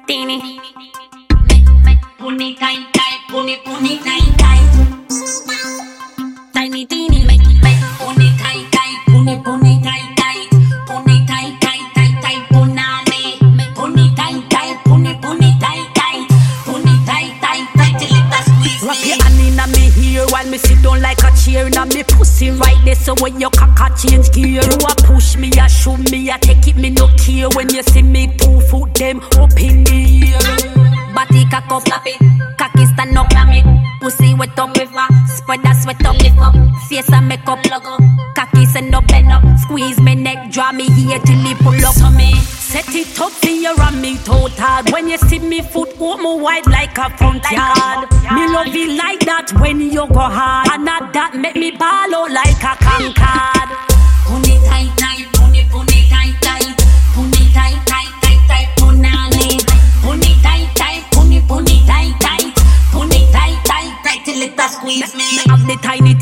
teeny. Pony tight tight, pony tight tight. Tiny teeny, pony tight tight, pony tight tight, pony tight tight tight tight, punani. Pony tight tight, pony tight tight, pony tight tight tight till it a squeeze me. Wrap your hand inna me here while me sit down like a chair inna me pussy right there. So when your cock change gear, you a push me, a shoot me, a take it, me no care. When you see me 2 foot them up in the air. Body cock up, flap it, cocky stand up, clam it. Pussy wet up, river, spread that sweat up, lift up. Face and make up, plug up, cocky send up, bend up. Squeeze me neck, draw me here till it pull up. So me set it up for you and me total. When you see me foot open wide like a front yard. Me love it like that when you go hard. And not that make me ball out like a concord. Pony tight tight, pony tight tight, pony tight tight tight tight, punani. Pony tight tight, pony tight tight, pony tight tight tight till it a squeeze me. Me have the tiny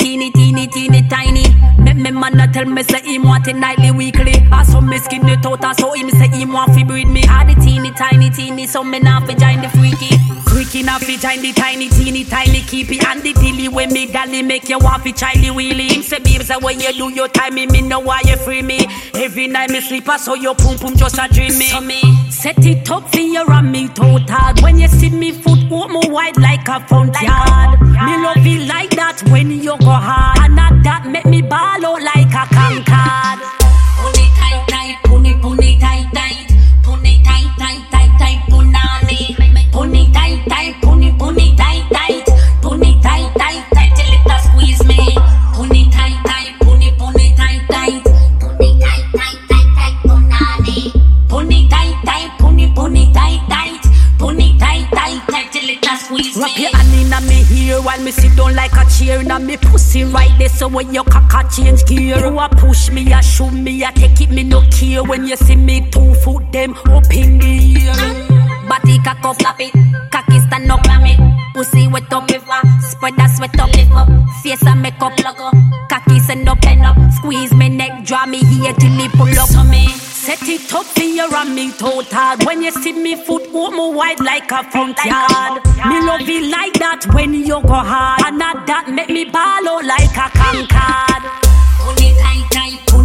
tiny. Me man a tell me say him want it nightly weekly. I saw me skin it out and so him say him want fi breed me. Had the tiny so me not fi join the freaky. Freaky not fi join the tiny keep it and the dilly when me dolly make you want fi childy wheelie. Him say babes when you do your time me know why you free me. Every night me sleep I saw your pum just a dream me. So me set it up for you and me total. When you see me foot open wide like a front yard. Me love it like that when you go hard. And not that make me ball out like a concord. Pony tight tight, pony tight tight, pony tight tight tight tight, punani. Pony tight tight, pony tight tight, pony tight tight tight till it a squeeze me. Pony tight tight, pony tight tight, pony tight tight tight tight, punani. Pony tight tight, pony tight tight, pony tight tight tight till it a squeeze me. Wrap your hand inna me here while me sit down like a chair inna me pussy right there. So when your cock change gear, you a push me, a shoot me, a take it, me no care. When you see me 2 foot them up in the air. Body cock up, flap it, cocky stand up, clam it. Pussy wet up, river, spread that sweat up, lift up. Face and make up, plug up, cocky send up, bend up. Squeeze me neck, draw me here till it pull up. So me set it up for you and me total. When you see me foot open wide like a front yard. Me love it like that when you go hard. And not that make me ball out like a concord. pony tight tight,